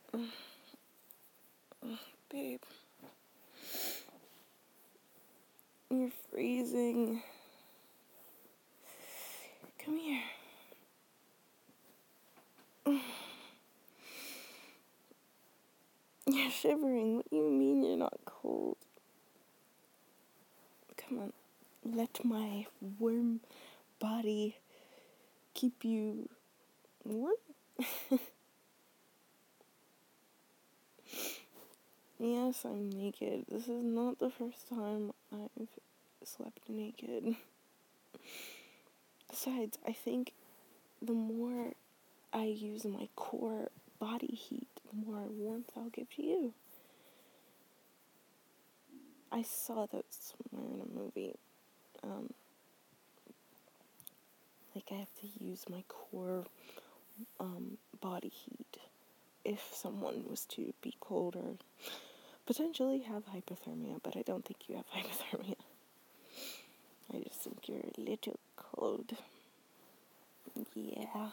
Babe, you're freezing. Come here. You're shivering. What do you mean you're not cold? Come on. Let my warm body keep you warm. Yes, I'm naked. This is not the first time I've slept naked. Besides, I think the more I use my core body heat, the more warmth I'll give to you. I saw that somewhere in a movie. Like I have to use my core body heat if someone was to be cold or potentially have hypothermia, but I don't think you have hypothermia. I just think you're a little cold. Yeah.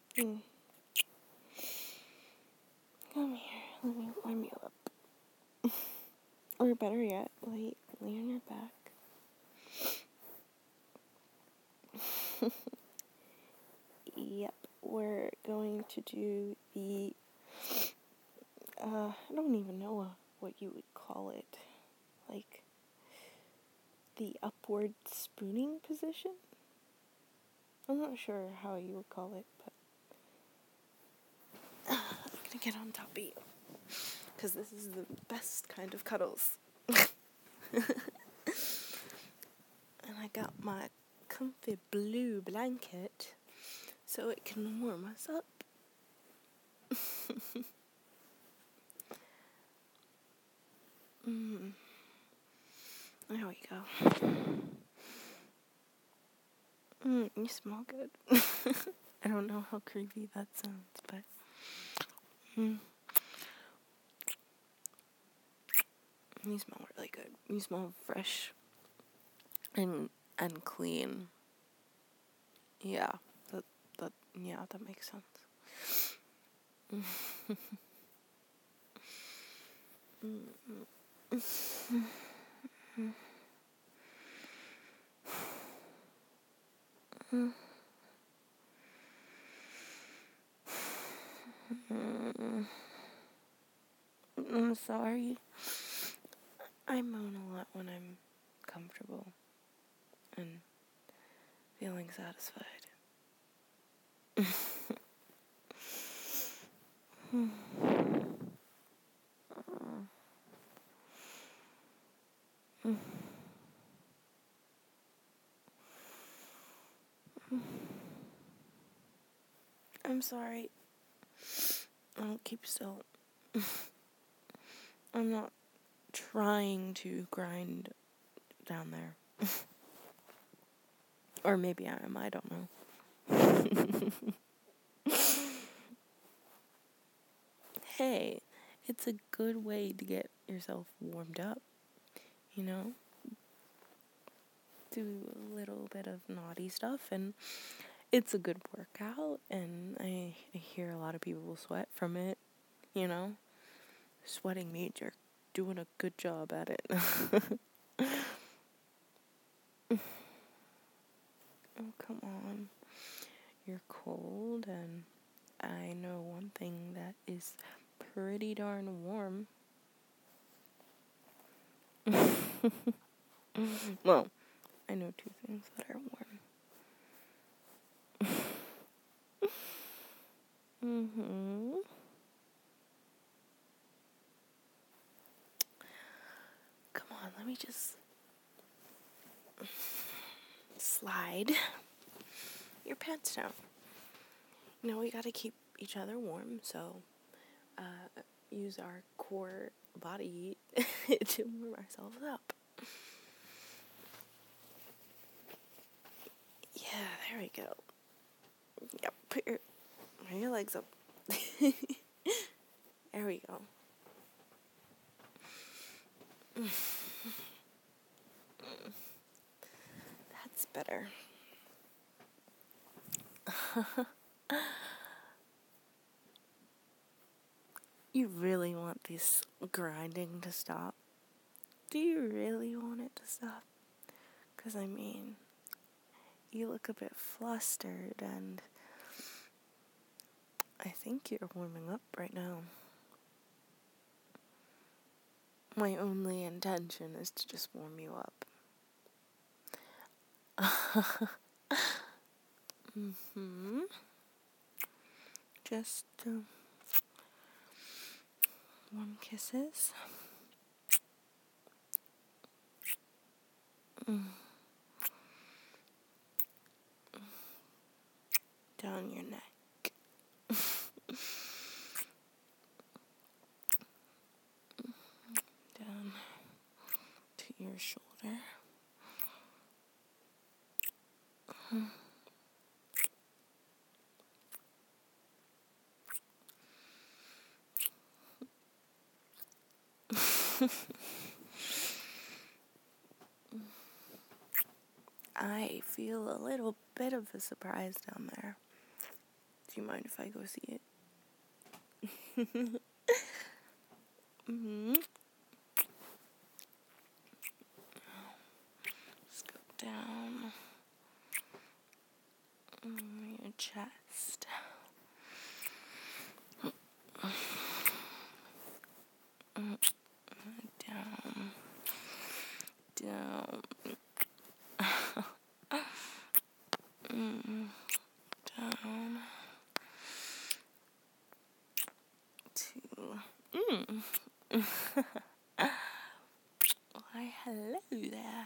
Come here, let me warm you up. Or better yet, lay on your back. Yep, we're going to do the, I don't even know what you would call it, like, the upward spooning position? I'm not sure how you would call it, but I'm gonna get on top of you, because this is the best kind of cuddles. And I got my comfy blue blanket so it can warm us up. There we go. You smell good. I don't know how creepy that sounds, but you smell really good. You smell fresh and clean. Yeah, that makes sense. I'm sorry. I moan a lot when I'm comfortable and feeling satisfied. I'm sorry. I'll keep still. I'm not trying to grind down there. Or maybe I am, I don't know. Hey, it's a good way to get yourself warmed up, you know? Do a little bit of naughty stuff, and it's a good workout, and I hear a lot of people sweat from it, you know? Sweating means you're doing a good job at it. Oh, come on. You're cold, and I know one thing that is pretty darn warm. Well, I know two things that are warm. Come on, let me just slide your pants down. You know, we gotta keep each other warm, so use our core body to warm ourselves up. Yeah, there we go. Yep, put your legs up. There we go. That's better. You really want this grinding to stop? Do you really want it to stop? 'Cause I mean, you look a bit flustered, and I think you're warming up right now. My only intention is to just warm you up. Just warm kisses. Down your neck. Down to your shoulder. I feel a little bit of a surprise down there. Do you mind if I go see it? Just go down your chest. Down. Down to why hello there.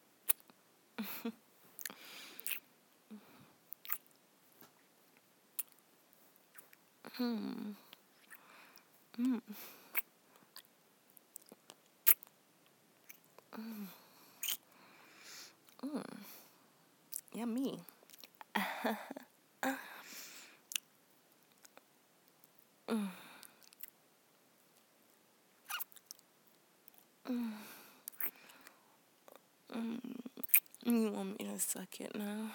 Yummy. You want me to suck it now?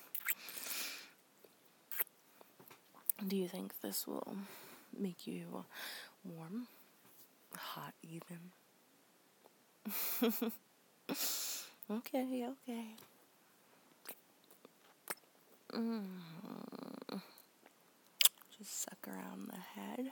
Do you think this will make you warm? Hot even? Okay. Just suck around the head.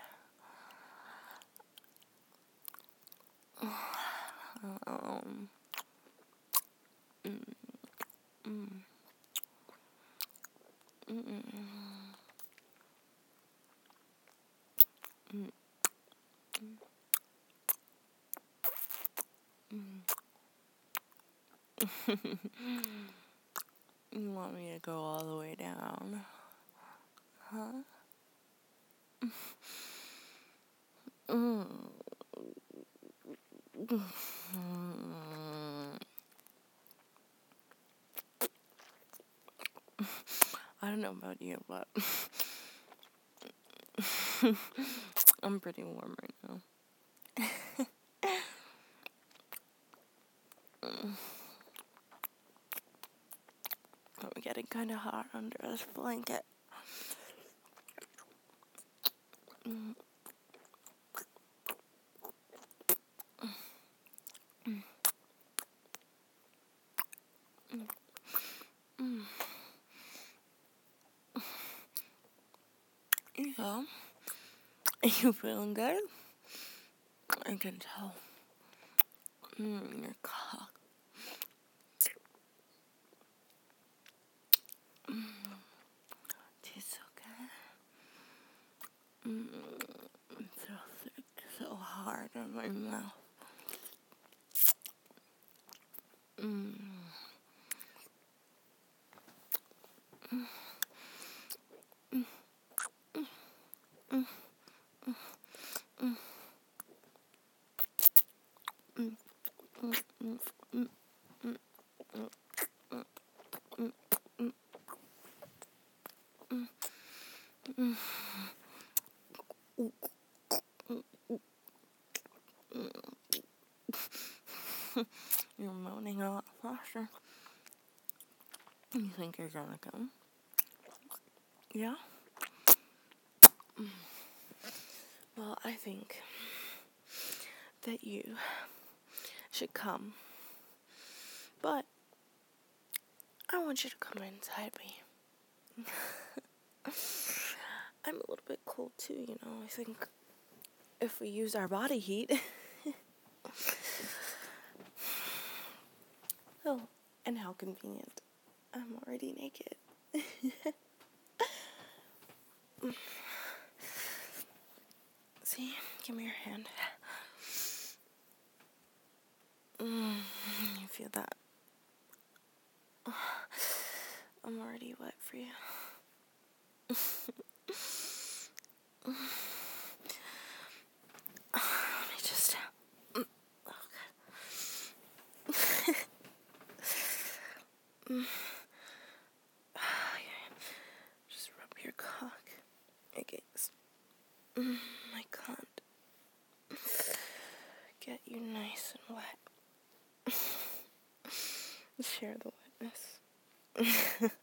You want me to go all the way down? Huh? I don't know about you, but I'm pretty warm right now. I'm getting kind of hot under this blanket. Yeah. Are you feeling good? I can tell. Your cock. Tastes so good. So thick, so hard on my mouth. You're moaning a lot faster. You think you're gonna come? Yeah? Well, I I think that you should come. But I want you to come inside me. I'm a little bit cold too, you know. I think if we use our body heat. Oh, and how convenient. I'm already naked. See, give me your hand. You feel that? I'm already wet for you. Let me just... Just rub your cock against my cunt. Get you nice and wet. Share the wetness.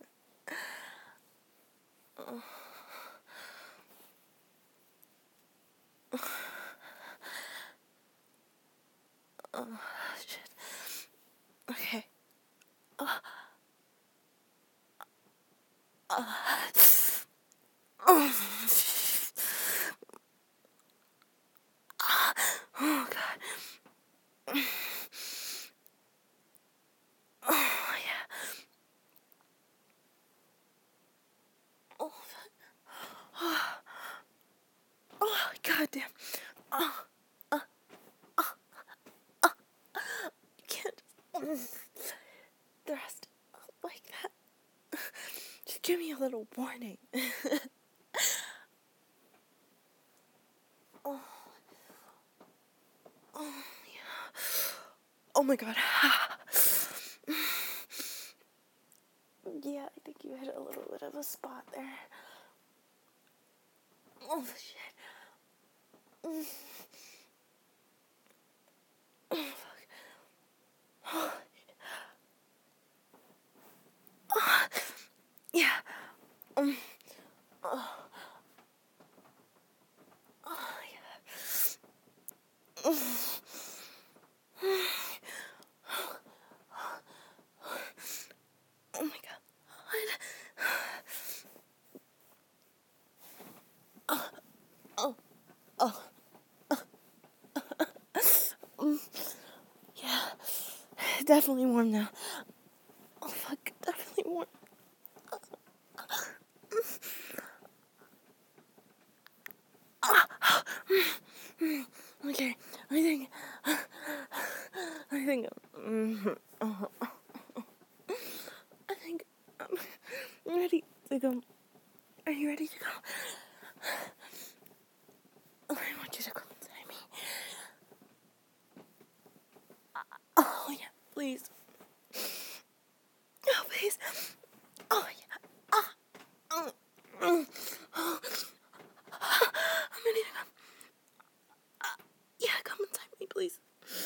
Oh, shit. Okay. Oh, God. Oh, yeah. Oh, oh, goddamn. Oh, you can't thrust like that. Just give me a little warning. Oh, yeah. Oh my God. Yeah, I think you hit a little bit of a spot there. Oh, shit. Oh, fuck. Yeah. Oh, yeah. Oh my God. Yeah. Definitely warm now. Oh, fuck. Definitely warm. Okay. I think I'm ready to go. Are you ready to go? I want you to come inside me. Oh, yeah, please. Oh, please. Oh, yeah. I'm ready to come. Yeah, come inside me, please.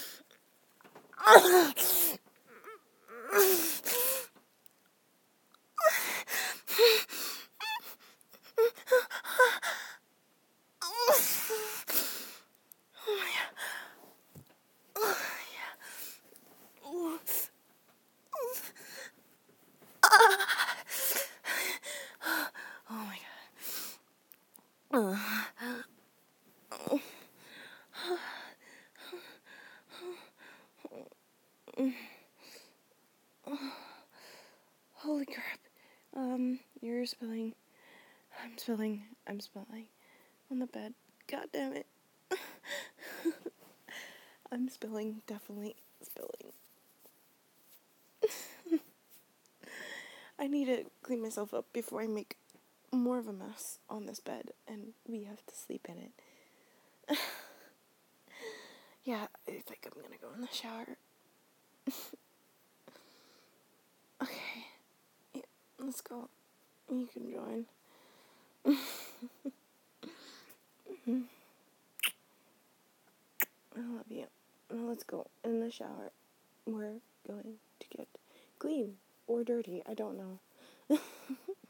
Oh my God. Holy crap. You're spilling. I'm spilling on the bed. God damn it. I'm spilling, definitely spilling. I need to clean myself up before I make more of a mess on this bed and we have to sleep in it. Yeah, I think I'm gonna go in the shower. Okay, yeah, let's go. You can join. I love you. Now let's go in the shower. We're going to get clean or dirty. I don't know.